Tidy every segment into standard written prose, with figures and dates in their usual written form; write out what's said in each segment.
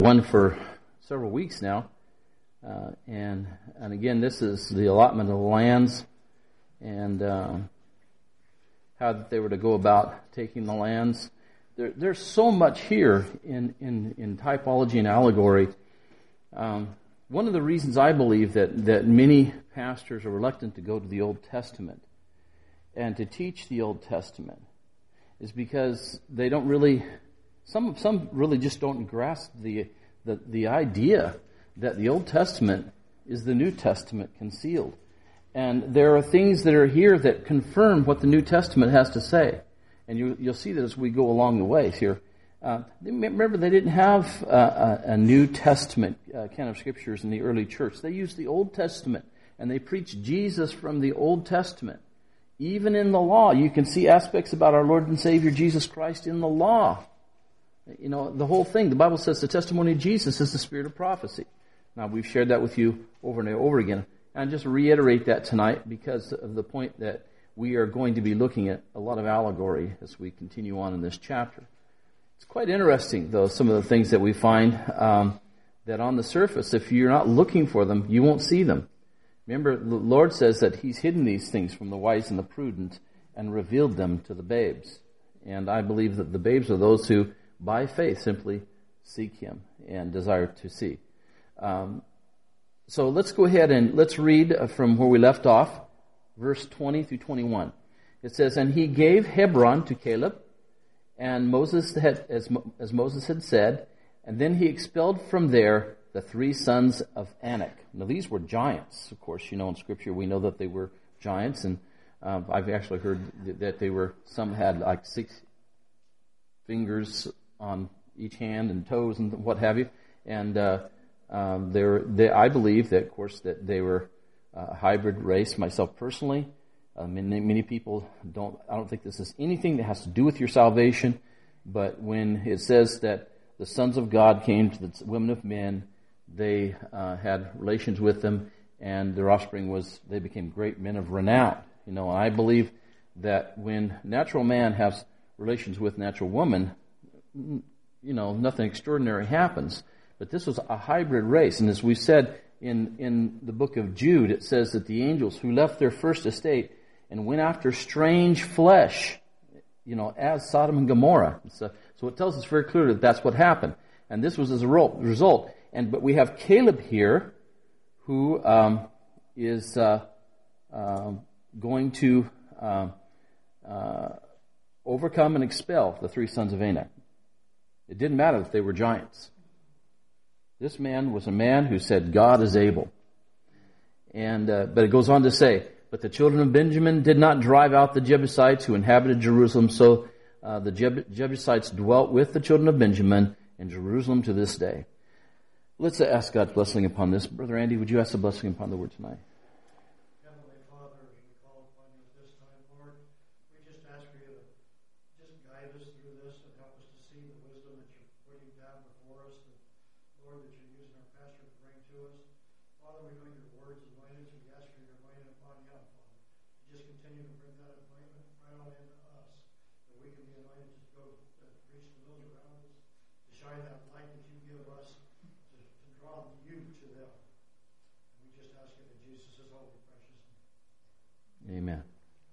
One for several weeks now, and again, this is the allotment of the lands and how that they were to go about taking the lands. There's so much here in typology and allegory. One of the reasons I believe that many pastors are reluctant to go to the Old Testament and to teach the Old Testament is because they don't really. Some really just don't grasp the idea that the Old Testament is the New Testament concealed. And there are things that are here that confirm what the New Testament has to say. And you'll see that as we go along the way here. Remember, they didn't have a New Testament canon of Scriptures in the early church. They used the Old Testament, and they preached Jesus from the Old Testament. Even in the law, you can see aspects about our Lord and Savior Jesus Christ in the law. You know, the whole thing, the Bible says the testimony of Jesus is the spirit of prophecy. Now, we've shared that with you over and over again. And just reiterate that tonight because of the point that we are going to be looking at a lot of allegory as we continue on in this chapter. It's quite interesting, though, some of the things that we find that on the surface, if you're not looking for them, you won't see them. Remember, the Lord says that He's hidden these things from the wise and the prudent and revealed them to the babes. And I believe that the babes are those who by faith simply seek Him and desire to see. So let's go ahead and let's read from where we left off, verse 20 through 21. It says, "And he gave Hebron to Caleb, and Moses had, as Moses had said, and then he expelled from there the 3 sons of Anak." Now these were giants, of course. You know, in Scripture we know that they were giants, and I've actually heard that some had like 6 fingers on each hand and toes and what have you. And I believe that, of course, that they were a hybrid race. Myself personally, many people don't. I don't think this is anything that has to do with your salvation. But when it says that the sons of God came to the women of men, they had relations with them, and their offspring they became great men of renown. You know, and I believe that when natural man has relations with natural woman, you know, nothing extraordinary happens. But this was a hybrid race. And as we said in the book of Jude, it says that the angels who left their first estate and went after strange flesh, you know, as Sodom and Gomorrah. So it tells us very clearly that that's what happened. And this was as a result. But we have Caleb here who is going to overcome and expel the 3 sons of Anak. It didn't matter if they were giants. This man was a man who said, God is able. And but it goes on to say, "But the children of Benjamin did not drive out the Jebusites who inhabited Jerusalem, so the Jebusites dwelt with the children of Benjamin in Jerusalem to this day." Let's ask God's blessing upon this. Brother Andy, would you ask the blessing upon the word tonight? Amen.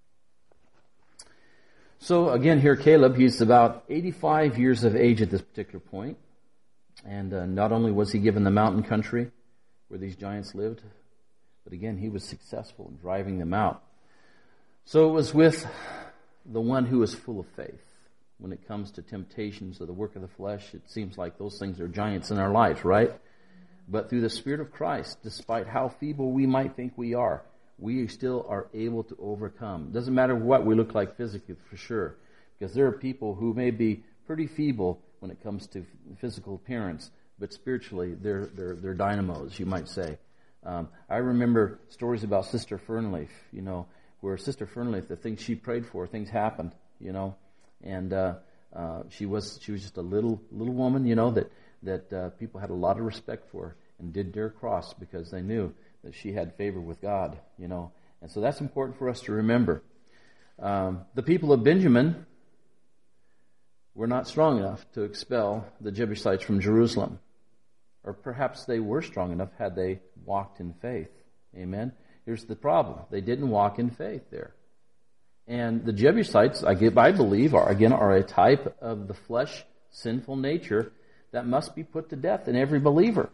So again here Caleb, he's about 85 years of age at this particular point. And not only was he given the mountain country where these giants lived, but again he was successful in driving them out. So it was with the one who is full of faith. When it comes to temptations of the work of the flesh, it seems like those things are giants in our lives, right? But through the Spirit of Christ, despite how feeble we might think we are, we still are able to overcome. Doesn't matter what we look like physically, for sure. Because there are people who may be pretty feeble when it comes to physical appearance, but spiritually they're dynamos, you might say. I remember stories about Sister Fernleaf, you know, where Sister Fernleaf, the things she prayed for, things happened, you know. And she was just a little woman, you know, that people had a lot of respect for and did dare cross because they knew that she had favor with God, you know. And so that's important for us to remember. The people of Benjamin were not strong enough to expel the Jebusites from Jerusalem. or perhaps they were strong enough had they walked in faith. Amen? Here's the problem. They didn't walk in faith there. And the Jebusites, I believe, are a type of the flesh, sinful nature that must be put to death in every believer.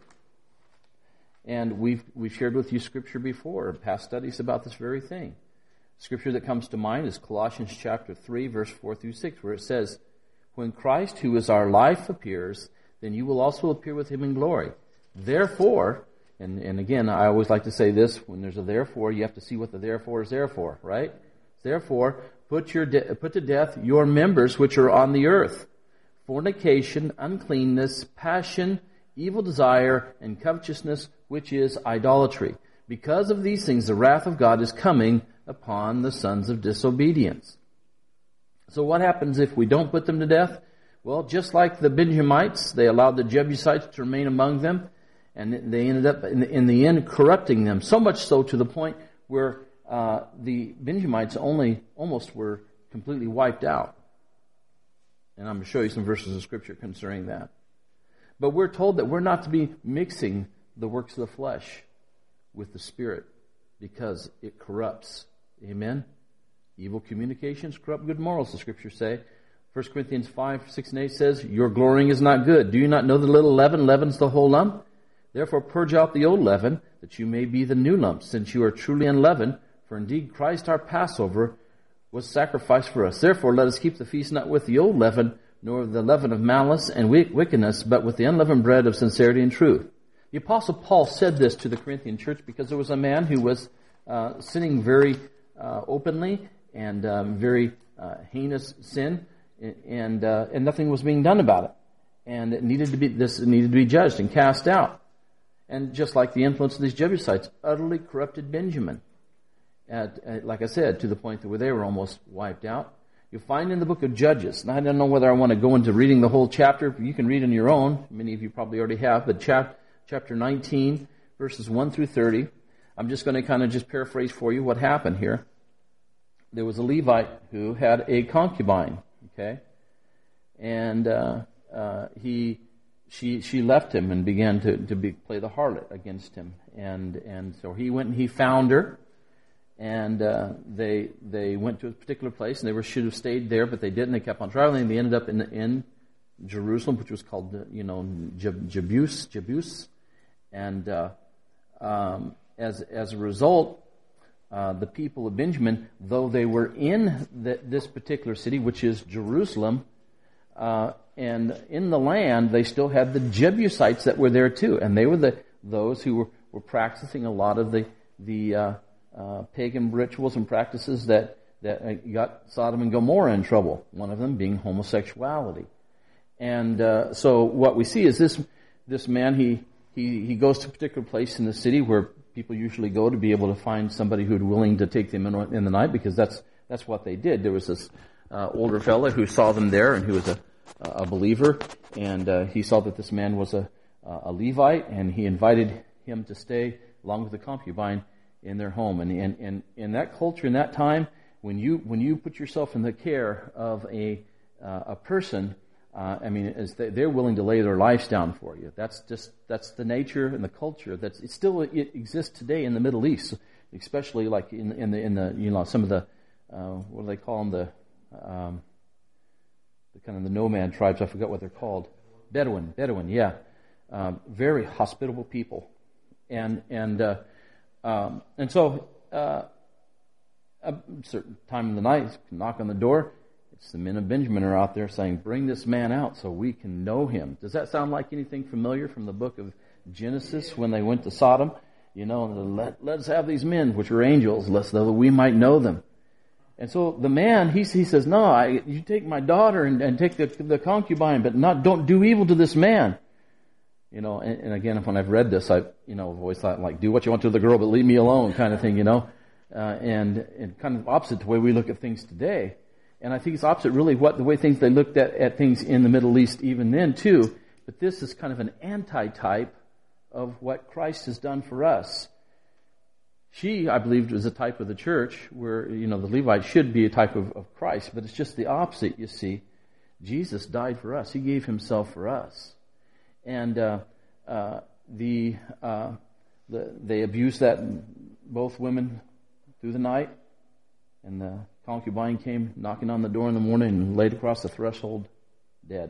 And we've shared with you Scripture before, past studies about this very thing. Scripture that comes to mind is Colossians chapter 3, verse 4 through 6, where it says, "When Christ, who is our life, appears, then you will also appear with him in glory. Therefore," and again, I always like to say this, when there's a therefore, you have to see what the therefore is there for, right? "Therefore, put to death your members which are on the earth, fornication, uncleanness, passion, evil desire, and covetousness, which is idolatry. Because of these things, the wrath of God is coming upon the sons of disobedience." So what happens if we don't put them to death? Well, just like the Benjamites, they allowed the Jebusites to remain among them, and they ended up, in the end, corrupting them. So much so to the point where the Benjamites almost were completely wiped out. And I'm going to show you some verses of Scripture concerning that. But we're told that we're not to be mixing the works of the flesh with the Spirit, because it corrupts. Amen? Evil communications corrupt good morals, the Scriptures say. 1 Corinthians 5, 6, and 8 says, "Your glorying is not good. Do you not know that little leaven leavens the whole lump? Therefore purge out the old leaven, that you may be the new lump, since you are truly unleavened. For indeed Christ our Passover was sacrificed for us. Therefore let us keep the feast not with the old leaven, nor with the leaven of malice and wickedness, but with the unleavened bread of sincerity and truth." The Apostle Paul said this to the Corinthian church because there was a man who was sinning very openly and very heinous sin, and nothing was being done about it. And it needed to be judged and cast out. And just like the influence of these Jebusites, utterly corrupted Benjamin. Like I said, to the point that where they were almost wiped out. You'll find in the book of Judges, and I don't know whether I want to go into reading the whole chapter. You can read on your own. Many of you probably already have. But chapter 19, verses 1 through 30. I'm just going to kind of just paraphrase for you what happened here. There was a Levite who had a concubine, okay? And she left him and began to play the harlot against him. And so he went and he found her. And they went to a particular place, and they should have stayed there, but they didn't. They kept on traveling. They ended up in Jerusalem, which was called, Jebus. And as a result, the people of Benjamin, though they were in this particular city, which is Jerusalem, and in the land, they still had the Jebusites that were there too, and they were those who were practicing a lot of the pagan rituals and practices that got Sodom and Gomorrah in trouble. One of them being homosexuality. And so what we see is this man, he goes to a particular place in the city where people usually go to be able to find somebody who's willing to take them in the night, because that's what they did. There was this older fella who saw them there, and who was a believer, and he saw that this man was a Levite, and he invited him to stay along with the concubine in their home. And in that culture, in that time, when you put yourself in the care of a person, they're willing to lay their lives down for you. That's the nature and the culture. It exists today in the Middle East, especially like in the some of the what do they call them, the kind of the nomad tribes. I forgot what they're called. Bedouin, yeah. Very hospitable people, and so a certain time of the night, you knock on the door. It's the men of Benjamin are out there saying, "Bring this man out so we can know him." Does that sound like anything familiar from the book of Genesis when they went to Sodom? Let's have these men, which are angels, so that we might know them. And so the man, he says, "No, you take my daughter and take the concubine, but don't do evil to this man." And again, when I've read this, I've always thought, like, do what you want to the girl, but leave me alone, kind of thing, and kind of opposite the way we look at things today. And I think it's opposite, really, the way they looked at things in the Middle East even then, too. But this is kind of an anti-type of what Christ has done for us. She, I believe, was a type of the church where, the Levite should be a type of Christ. But it's just the opposite, you see. Jesus died for us. He gave himself for us. And they abused both women through the night, and the concubine came knocking on the door in the morning and laid across the threshold dead.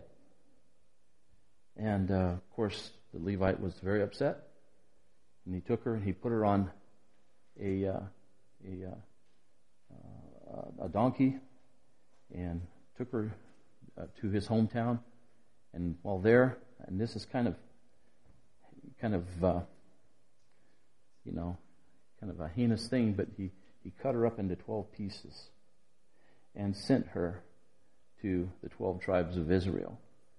And of course, the Levite was very upset, and he took her and he put her on a donkey and took her to his hometown. And while there, and this is kind of a heinous thing, but he cut her up into 12 pieces and sent her to the 12 tribes of Israel.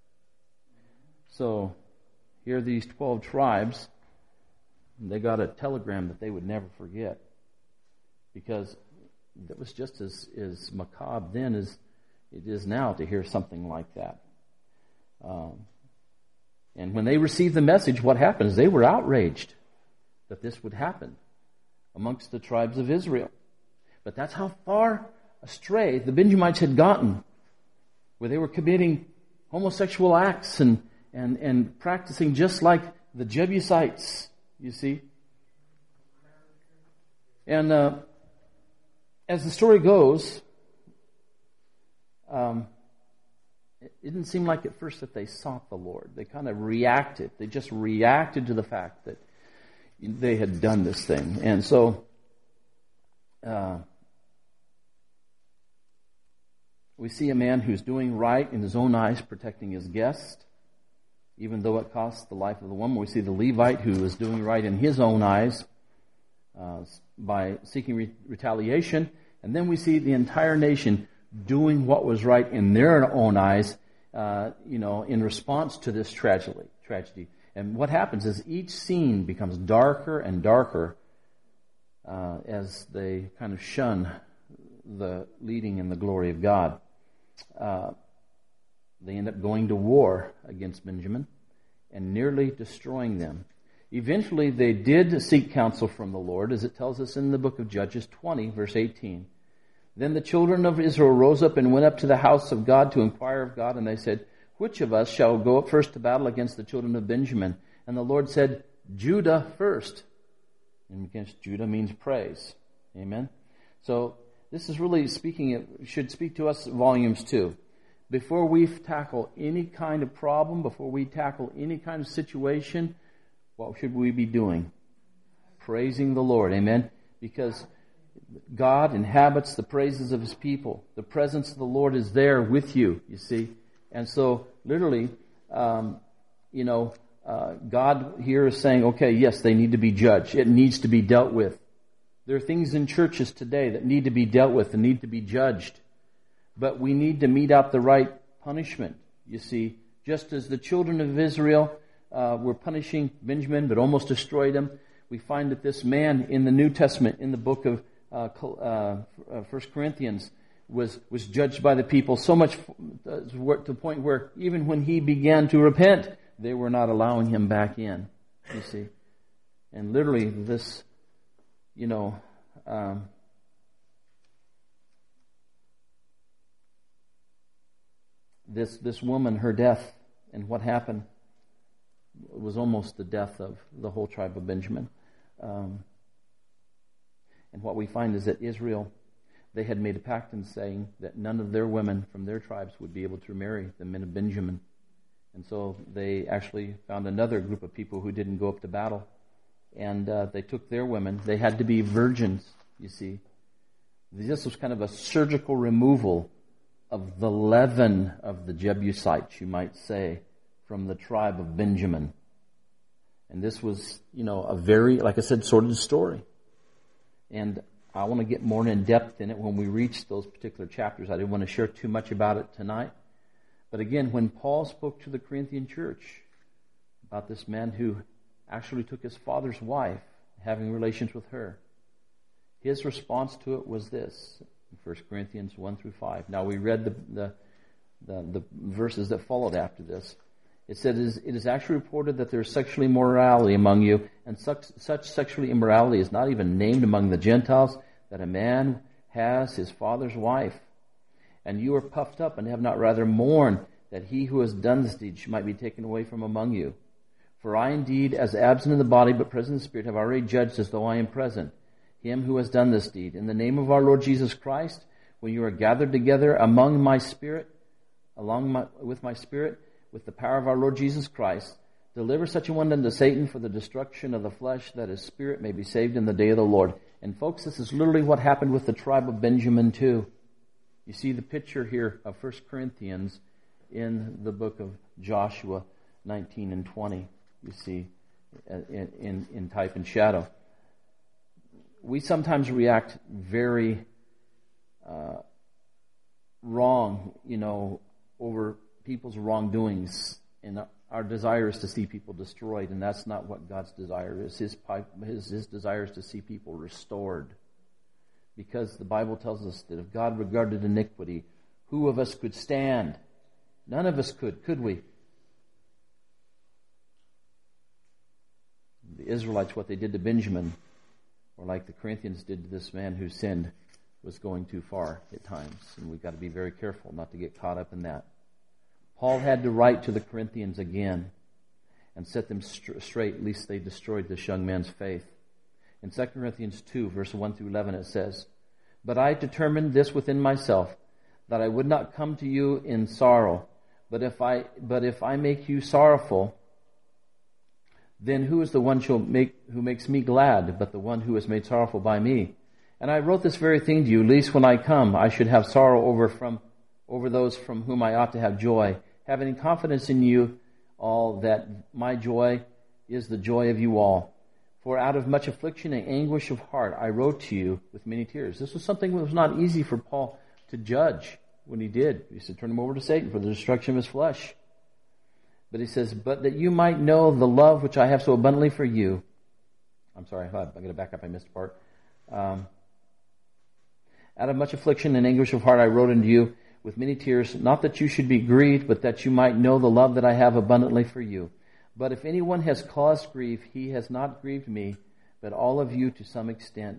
So here are these 12 tribes. They got a telegram that they would never forget, because it was just as macabre then as it is now to hear something like that. And when they received the message, what happened is they were outraged that this would happen amongst the tribes of Israel. But that's how far astray the Benjamites had gotten, where they were committing homosexual acts and practicing just like the Jebusites, you see. And as the story goes, it didn't seem like at first that they sought the Lord. They kind of reacted. They just reacted to the fact that they had done this thing. And so we see a man who's doing right in his own eyes, protecting his guest, even though it costs the life of the woman. We see the Levite who is doing right in his own eyes by seeking retaliation. And then we see the entire nation doing what was right in their own eyes, in response to this tragedy. And what happens is each scene becomes darker and darker as they kind of shun the leading and the glory of God. They end up going to war against Benjamin and nearly destroying them. Eventually, they did seek counsel from the Lord, as it tells us in the book of Judges 20, verse 18. Then the children of Israel rose up and went up to the house of God to inquire of God, and they said, "Which of us shall go up first to battle against the children of Benjamin?" And the Lord said, "Judah first." And against Judah means praise. Amen. So this is really should speak to us volumes too. Before we tackle any kind of problem, before we tackle any kind of situation, what should we be doing? Praising the Lord. Amen. Because God inhabits the praises of His people. The presence of the Lord is there with you, you see. And so, literally, God here is saying, okay, yes, they need to be judged. It needs to be dealt with. There are things in churches today that need to be dealt with and need to be judged. But we need to mete out the right punishment, you see. Just as the children of Israel were punishing Benjamin but almost destroyed him, we find that this man in the New Testament, in the book of 1 Corinthians, was judged by the people so much to the point where even when he began to repent, they were not allowing him back in, you see. And literally this, this woman, her death and what happened was almost the death of the whole tribe of Benjamin. And what we find is that Israel, they had made a pact in saying that none of their women from their tribes would be able to marry the men of Benjamin. And so they actually found another group of people who didn't go up to battle. And they took their women. They had to be virgins, you see. This was kind of a surgical removal of the leaven of the Jebusites, you might say, from the tribe of Benjamin. And this was, a very, like I said, sordid story. And I want to get more in depth in it when we reach those particular chapters. I didn't want to share too much about it tonight. But again, when Paul spoke to the Corinthian church about this man who actually took his father's wife, having relations with her, his response to it was this, in 1 Corinthians 1 through 5. Now we read the verses that followed after this. It said, "It is actually reported that there is sexual immorality among you, and such sexual immorality is not even named among the Gentiles, that a man has his father's wife. And you are puffed up and have not rather mourned that he who has done this deed might be taken away from among you. For I indeed, as absent in the body but present in the Spirit, have already judged as though I am present him who has done this deed. In the name of our Lord Jesus Christ, when you are gathered together among my spirit, with my spirit, with the power of our Lord Jesus Christ, deliver such a one unto Satan for the destruction of the flesh, that his spirit may be saved in the day of the Lord. And folks, this is literally what happened with the tribe of Benjamin too. You see the picture here of 1 Corinthians in the book of Joshua 19 and 20. You see in type and shadow. We sometimes react very wrong, over people's wrongdoings, and our desire is to see people destroyed, and that's not what God's desire is. His desire is to see people restored, because the Bible tells us that if God regarded iniquity, who of us could stand? None of us could we? The Israelites, what they did to Benjamin, or like the Corinthians did to this man who sinned, was going too far at times. And we've got to be very careful not to get caught up in that. Paul had to write to the Corinthians again and set them straight, lest they destroyed this young man's faith. In 2 Corinthians 2, verse 1 through 11, it says, But I determined this within myself, that I would not come to you in sorrow, but if I make you sorrowful, then who is the one who makes me glad, but the one who is made sorrowful by me? And I wrote this very thing to you, lest when I come I should have sorrow over those from whom I ought to have joy, having confidence in you all that my joy is the joy of you all. For out of much affliction and anguish of heart I wrote to you with many tears. This was something that was not easy for Paul to judge when he did. He said, turn him over to Satan for the destruction of his flesh. But he says, but that you might know the love which I have so abundantly for you. I'm sorry, I'm going to back up. I missed a part. Out of much affliction and anguish of heart I wrote unto you with many tears, not that you should be grieved, but that you might know the love that I have abundantly for you. But if anyone has caused grief, he has not grieved me, but all of you to some extent,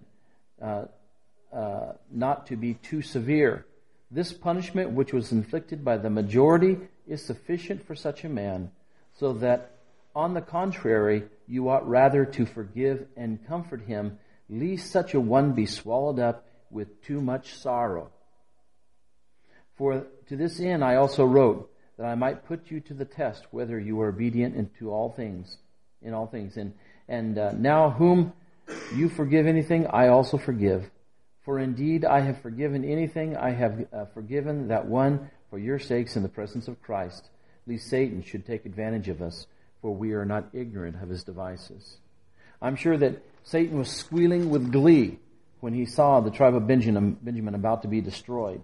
not to be too severe. This punishment which was inflicted by the majority is sufficient for such a man, so that, on the contrary, you ought rather to forgive and comfort him, lest such a one be swallowed up with too much sorrow. For to this end I also wrote, that I might put you to the test, whether you are obedient in all things. And now whom you forgive anything, I also forgive. For indeed I have forgiven anything, I have forgiven that one for your sakes in the presence of Christ, lest Satan should take advantage of us, for we are not ignorant of his devices. I'm sure that Satan was squealing with glee when he saw the tribe of Benjamin about to be destroyed.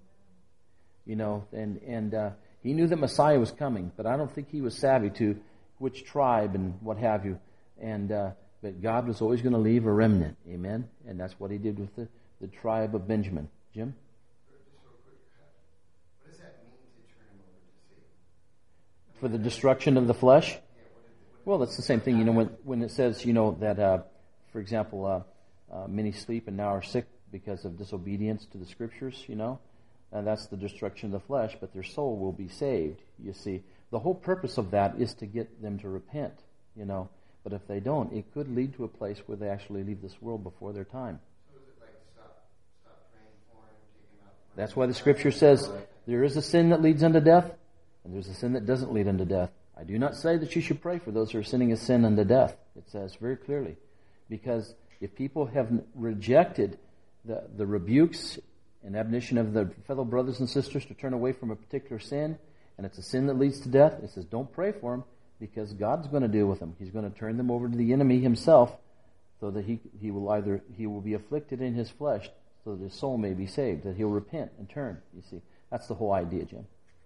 And he knew that Messiah was coming, but I don't think he was savvy to which tribe and what have you. But God was always going to leave a remnant. Amen? And that's what he did with the tribe of Benjamin. Jim? Just real quick, what does that mean to turn him over to Satan? For the destruction of the flesh? Well, it's the same thing. When it says, that, for example, many sleep and now are sick because of disobedience to the Scriptures, and that's the destruction of the flesh, but their soul will be saved, you see. The whole purpose of that is to get them to repent, But if they don't, it could lead to a place where they actually leave this world before their time. So is it like stop praying for him, take him out? That's why the Scripture says there is a sin that leads unto death, and there's a sin that doesn't lead unto death. I do not say that you should pray for those who are sinning a sin unto death. It says very clearly. Because if people have rejected the rebukes and admonition of their fellow brothers and sisters to turn away from a particular sin, and it's a sin that leads to death, it says don't pray for them, because God's going to deal with them. He's going to turn them over to the enemy himself, so that he will be afflicted in his flesh, so that his soul may be saved, that he'll repent and turn. You see, that's the whole idea, Jim.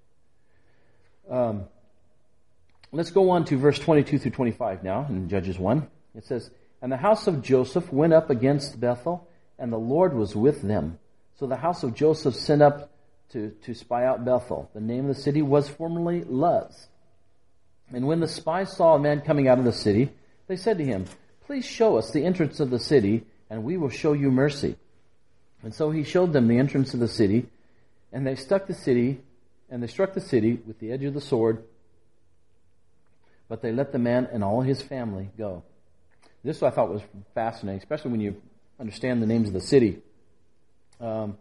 Let's go on to verse 22 through 25 now in Judges 1. It says, And the house of Joseph went up against Bethel, and the Lord was with them. So the house of Joseph sent up to spy out Bethel. The name of the city was formerly Luz. And when the spies saw a man coming out of the city, they said to him, Please show us the entrance of the city, and we will show you mercy. And so he showed them the entrance of the city, and they struck the city with the edge of the sword. But they let the man and all his family go. This I thought was fascinating, especially when you understand the names of the city. The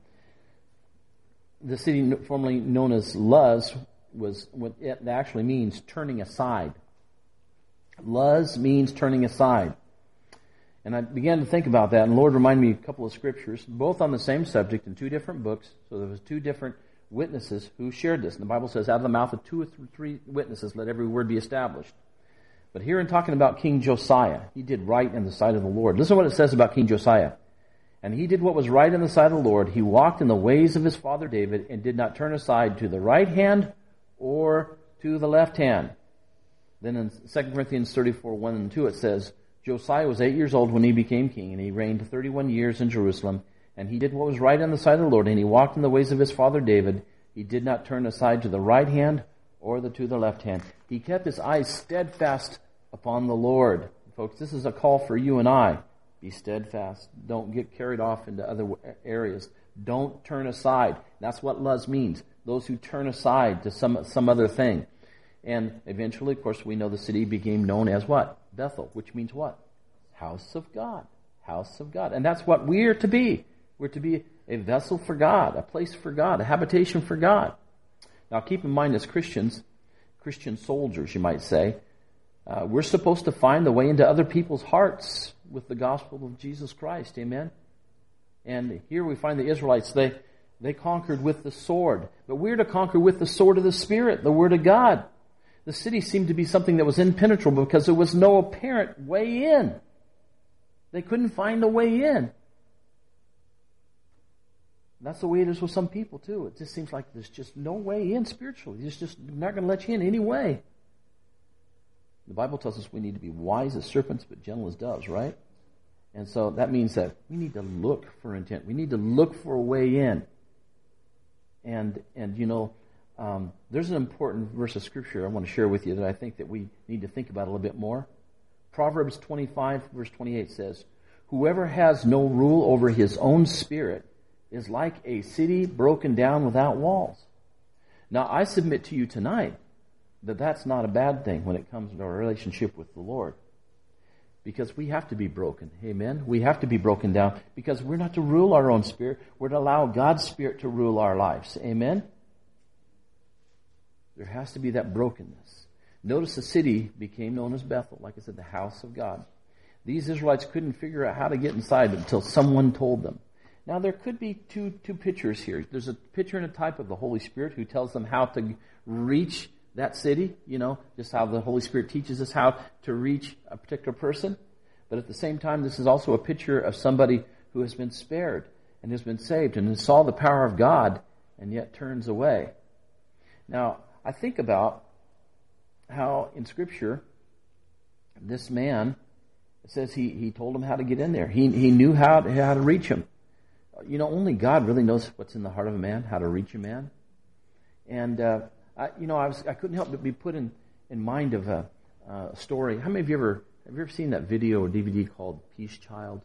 city formerly known as Luz was what it actually means, turning aside. Luz means turning aside. And I began to think about that, and the Lord reminded me of a couple of scriptures, both on the same subject in two different books. So there was two different witnesses who shared this. And the Bible says, out of the mouth of 2 or 3 witnesses, let every word be established. But here in talking about King Josiah, he did right in the sight of the Lord. Listen to what it says about King Josiah. And he did what was right in the sight of the Lord. He walked in the ways of his father David and did not turn aside to the right hand or to the left hand. Then in 2 Corinthians 34, 1 and 2 it says, Josiah was 8 years old when he became king, and he reigned 31 years in Jerusalem. And he did what was right in the sight of the Lord, and he walked in the ways of his father David. He did not turn aside to the right hand or to the left hand. He kept his eyes steadfast upon the Lord. Folks, this is a call for you and I. Be steadfast. Don't get carried off into other areas. Don't turn aside. That's what Luz means. Those who turn aside to some other thing. And eventually, of course, we know the city became known as what? Bethel, which means what? House of God. House of God. And that's what we're to be. We're to be a vessel for God, a place for God, a habitation for God. Now keep in mind as Christians, Christian soldiers, you might say, we're supposed to find the way into other people's hearts with the gospel of Jesus Christ. Amen? And here we find the Israelites, they conquered with the sword. But we're to conquer with the sword of the Spirit, the Word of God. The city seemed to be something that was impenetrable because there was no apparent way in. They couldn't find a way in. That's the way it is with some people too. It just seems like there's just no way in spiritually. It's just not going to let you in any way. The Bible tells us we need to be wise as serpents but gentle as doves, right? And so that means that we need to look for intent. We need to look for a way in. And you know, there's an important verse of Scripture I want to share with you that I think that we need to think about a little bit more. Proverbs 25, verse 28 says, whoever has no rule over his own spirit is like a city broken down without walls. Now, I submit to you tonight that that's not a bad thing when it comes to our relationship with the Lord. Because we have to be broken. Amen? We have to be broken down because we're not to rule our own spirit. We're to allow God's Spirit to rule our lives. Amen? There has to be that brokenness. Notice the city became known as Bethel, like I said, the house of God. These Israelites couldn't figure out how to get inside until someone told them. Now, there could be two pictures here. There's a picture and a type of the Holy Spirit who tells them how to reach that city, you know, just how the Holy Spirit teaches us how to reach a particular person. But at the same time, this is also a picture of somebody who has been spared and has been saved and saw the power of God and yet turns away. Now, I think about how in Scripture, this man, it says he told him how to get in there. He knew how to reach him. You know, only God really knows what's in the heart of a man, how to reach a man. And, I couldn't help but be put in mind of a story. How many of you have you ever seen that video or DVD called Peace Child?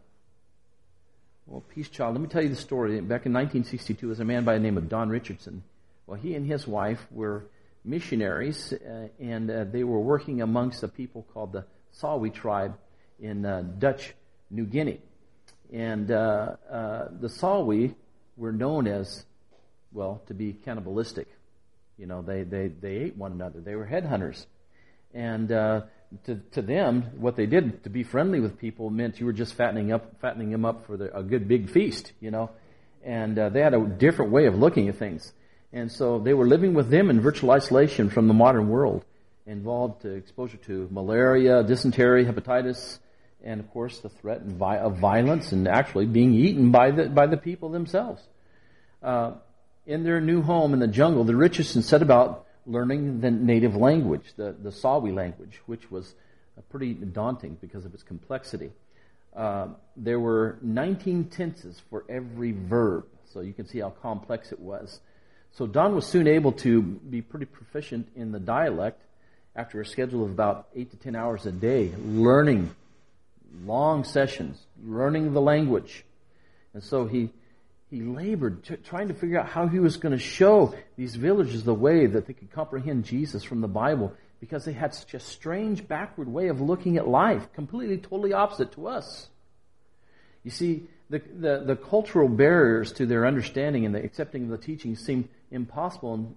Well, Peace Child, let me tell you the story. Back in 1962, there was a man by the name of Don Richardson. Well, he and his wife were missionaries, and they were working amongst a people called the Sawi tribe in Dutch New Guinea. And the Sawi were known as, well, to be cannibalistic. You know, they ate one another. They were headhunters. And to them, what they did to be friendly with people meant you were just fattening them up for a good big feast, you know. And they had a different way of looking at things. And so they were living with them in virtual isolation from the modern world, involved exposure to malaria, dysentery, hepatitis, and of course the threat of violence and actually being eaten by the people themselves. In their new home in the jungle, the Richardsons set about learning the native language, the Sawi language, which was pretty daunting because of its complexity. There were 19 tenses for every verb, so you can see how complex it was. So Don was soon able to be pretty proficient in the dialect after a schedule of about 8 to 10 hours a day, learning long sessions, learning the language. And so he labored trying to figure out how he was going to show these villagers the way that they could comprehend Jesus from the Bible because they had such a strange, backward way of looking at life, completely, totally opposite to us. You see, the cultural barriers to their understanding and the accepting of the teaching seemed impossible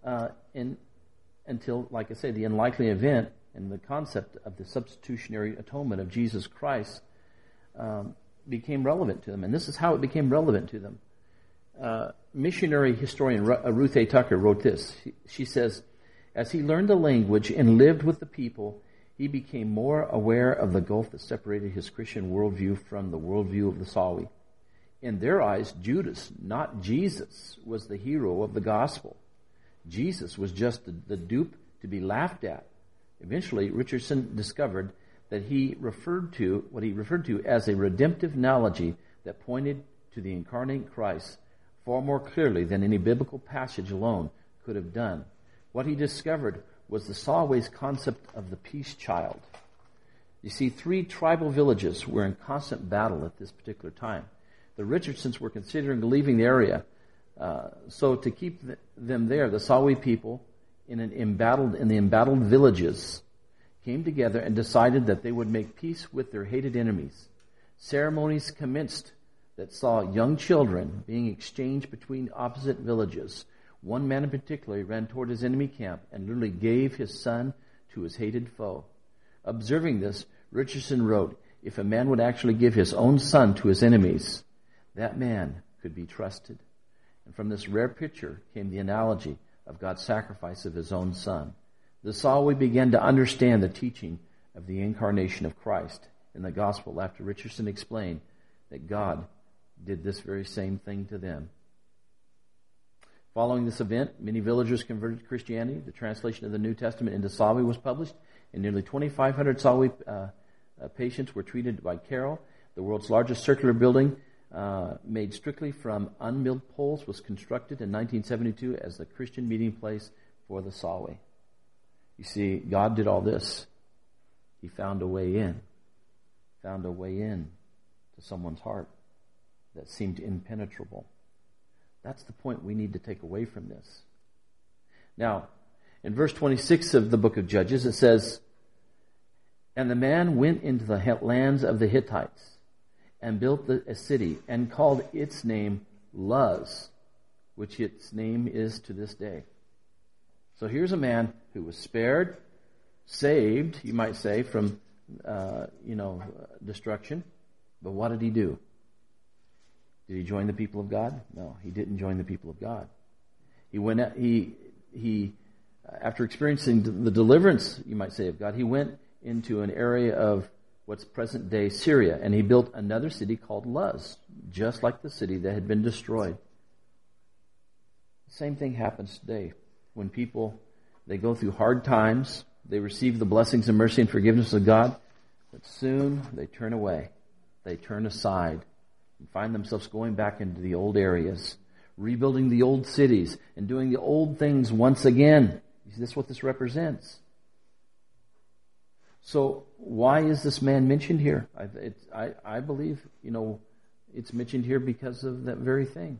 until, like I say, the unlikely event and the concept of the substitutionary atonement of Jesus Christ became relevant to them. And this is how it became relevant to them. Missionary historian Ruth A. Tucker wrote this. She says, as he learned the language and lived with the people, he became more aware of the gulf that separated his Christian worldview from the worldview of the Sawi. In their eyes, Judas, not Jesus, was the hero of the gospel. Jesus was just the dupe to be laughed at. Eventually, Richardson discovered that what he referred to as a redemptive analogy that pointed to the incarnate Christ far more clearly than any biblical passage alone could have done. What he discovered was the Sawi's concept of the peace child. You see, 3 tribal villages were in constant battle at this particular time. The Richardsons were considering leaving the area. So to keep them there, the Sawi people in the embattled villages came together and decided that they would make peace with their hated enemies. Ceremonies commenced that saw young children being exchanged between opposite villages. One man in particular ran toward his enemy camp and literally gave his son to his hated foe. Observing this, Richardson wrote, if a man would actually give his own son to his enemies, that man could be trusted. And from this rare picture came the analogy of God's sacrifice of his own son. The Sawi began to understand the teaching of the incarnation of Christ in the gospel after Richardson explained that God did this very same thing to them. Following this event, many villagers converted to Christianity. The translation of the New Testament into Sawi was published, and nearly 2,500 Sawi patients were treated by Carroll. The world's largest circular building, made strictly from unmilled poles, was constructed in 1972 as the Christian meeting place for the Sawi. You see, God did all this. He found a way in to someone's heart that seemed impenetrable. That's the point we need to take away from this. Now, in verse 26 of the book of Judges, it says, and the man went into the lands of the Hittites and built a city and called its name Luz, which its name is to this day. So here's a man who was spared, saved, you might say, from destruction. But what did he do? Did he join the people of God? No, he didn't join the people of God. He went. He after experiencing the deliverance, you might say, of God, he went into an area of what's present-day Syria, and he built another city called Luz, just like the city that had been destroyed. The same thing happens today. When people, they go through hard times, they receive the blessings and mercy and forgiveness of God, but soon they turn away. They turn aside and find themselves going back into the old areas, rebuilding the old cities and doing the old things once again. You see, that's what this represents. So why is this man mentioned here? I believe, it's mentioned here because of that very thing.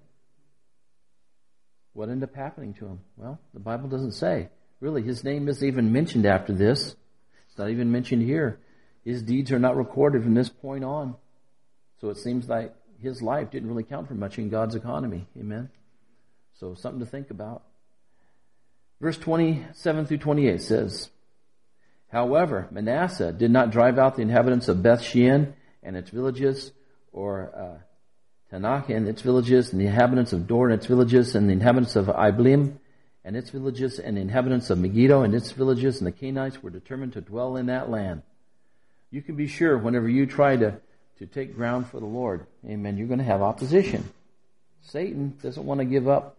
What ended up happening to him? Well, the Bible doesn't say. Really, his name isn't even mentioned after this. It's not even mentioned here. His deeds are not recorded from this point on. So it seems like his life didn't really count for much in God's economy. Amen? So something to think about. Verse 27 through 28 says, however, Manasseh did not drive out the inhabitants of Beth Shean and its villages, or Tanakh and its villages, and the inhabitants of Dor and its villages, and the inhabitants of Iblim and its villages, and the inhabitants of Megiddo and its villages, and the Canaanites were determined to dwell in that land. You can be sure whenever you try to take ground for the Lord, amen, you're going to have opposition. Satan doesn't want to give up,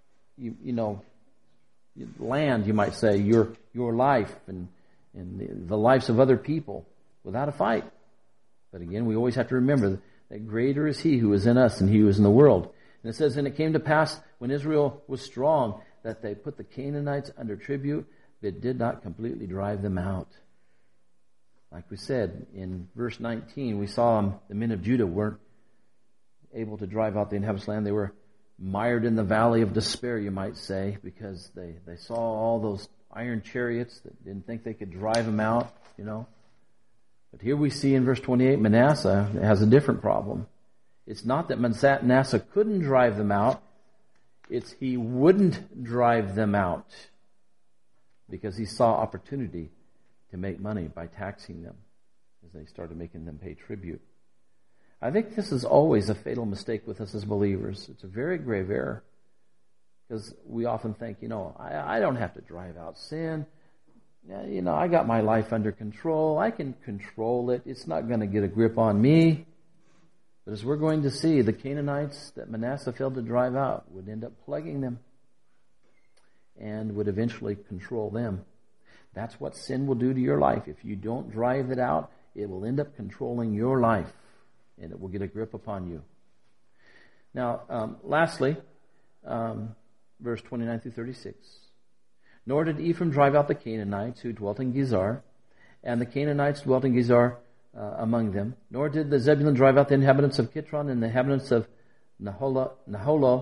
land, you might say, your life and the lives of other people without a fight. But again, we always have to remember that greater is he who is in us than he who is in the world. And it says, and it came to pass when Israel was strong that they put the Canaanites under tribute, but did not completely drive them out. Like we said in verse 19, we saw the men of Judah weren't able to drive out the inhabitants' land. They were mired in the valley of despair, you might say, because they saw all those iron chariots that didn't think they could drive them out, But here we see in verse 28, Manasseh has a different problem. It's not that Manasseh couldn't drive them out. It's he wouldn't drive them out because he saw opportunity to make money by taxing them as they started making them pay tribute. I think this is always a fatal mistake with us as believers. It's a very grave error because we often think, I don't have to drive out sin. I got my life under control. I can control it. It's not going to get a grip on me. But as we're going to see, the Canaanites that Manasseh failed to drive out would end up plaguing them and would eventually control them. That's what sin will do to your life. If you don't drive it out, it will end up controlling your life and it will get a grip upon you. Now, lastly, verse 29 through 36. Nor did Ephraim drive out the Canaanites who dwelt in Gezer, and the Canaanites dwelt in Gezer among them. Nor did the Zebulun drive out the inhabitants of Kitron and the inhabitants of Nahalayo.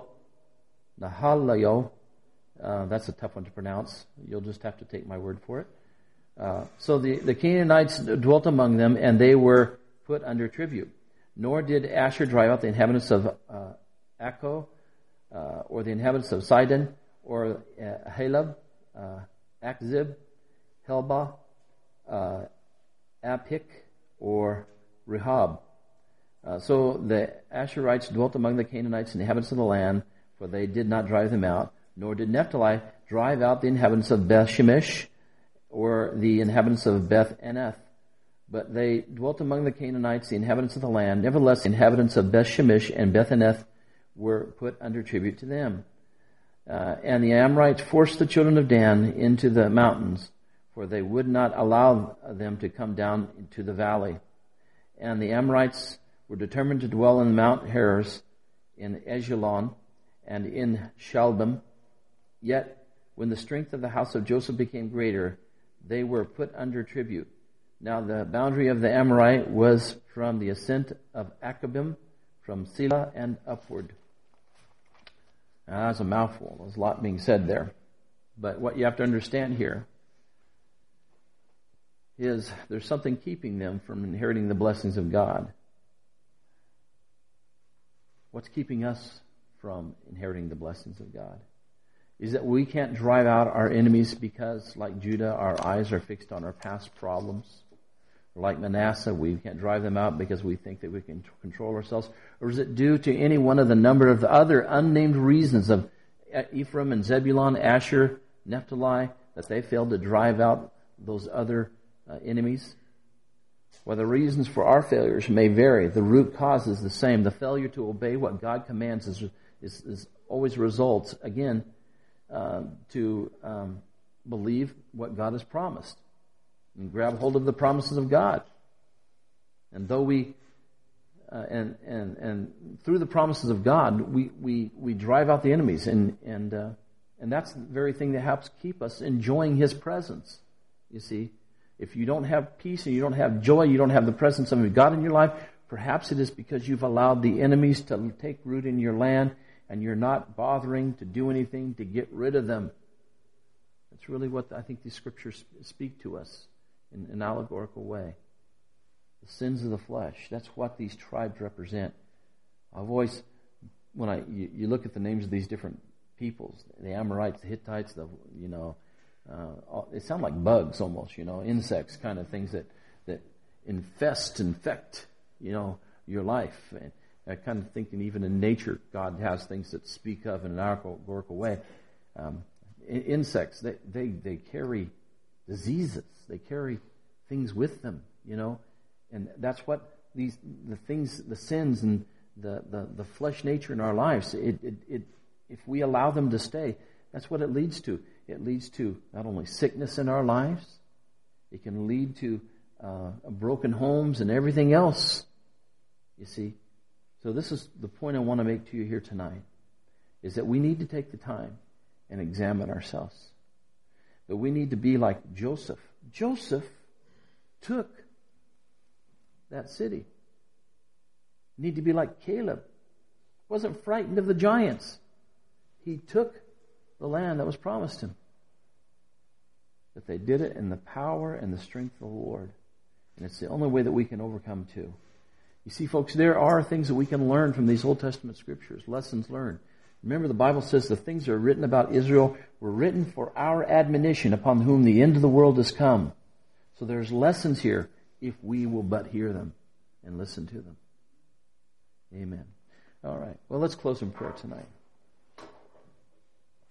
That's a tough one to pronounce. You'll just have to take my word for it. So the Canaanites dwelt among them, and they were put under tribute. Nor did Asher drive out the inhabitants of Akko, or the inhabitants of Sidon, or Halab, Akzib, Helba, Apik, or Rehob. So the Asherites dwelt among the Canaanites and the inhabitants of the land, for they did not drive them out. Nor did Naphtali drive out the inhabitants of Beth Shemesh, or the inhabitants of Beth Anath. But they dwelt among the Canaanites, the inhabitants of the land. Nevertheless, the inhabitants of Beth Shemesh and Beth Anath were put under tribute to them. And the Amorites forced the children of Dan into the mountains, for they would not allow them to come down to the valley. And the Amorites were determined to dwell in Mount Heres, in Ajalon, and in Shalbim. Yet, when the strength of the house of Joseph became greater, they were put under tribute. Now the boundary of the Amorite was from the ascent of Akabim, from Selah and upward. Now, that's a mouthful. There's a lot being said there. But what you have to understand here is there's something keeping them from inheriting the blessings of God. What's keeping us from inheriting the blessings of God? Is that we can't drive out our enemies because, like Judah, our eyes are fixed on our past problems. Or like Manasseh, we can't drive them out because we think that we can control ourselves. Or is it due to any one of the number of the other unnamed reasons of Ephraim and Zebulun, Asher, Naphtali, that they failed to drive out those other enemies? Well, the reasons for our failures may vary. The root cause is the same. The failure to obey what God commands is always results, again, to believe what God has promised and grab hold of the promises of God. And though we and through the promises of God, we drive out the enemies, and that's the very thing that helps keep us enjoying His presence. You see, if you don't have peace and you don't have joy, you don't have the presence of God in your life, perhaps it is because you've allowed the enemies to take root in your land, and you're not bothering to do anything to get rid of them. That's really what I think these scriptures speak to us in an allegorical way. The sins of the flesh. That's what these tribes represent. I've always, when you look at the names of these different peoples, the Amorites, the Hittites, they sound like bugs almost, insects, kind of things that infect, your life. And I kind of think, even in nature, God has things that speak of in an allegorical way. Insects, they carry diseases. They carry things with them, and that's what the sins and the flesh nature in our lives. If we allow them to stay, that's what it leads to. It leads to not only sickness in our lives, it can lead to broken homes and everything else. You see. So this is the point I want to make to you here tonight, is that we need to take the time and examine ourselves. But we need to be like Joseph. Joseph took that city. We need to be like Caleb. Wasn't frightened of the giants. He took the land that was promised him. That they did it in the power and the strength of the Lord. And it's the only way that we can overcome too. You see, folks, there are things that we can learn from these Old Testament scriptures, lessons learned. Remember, the Bible says the things that are written about Israel were written for our admonition, upon whom the end of the world has come. So there's lessons here if we will but hear them and listen to them. Amen. All right. Well, let's close in prayer tonight.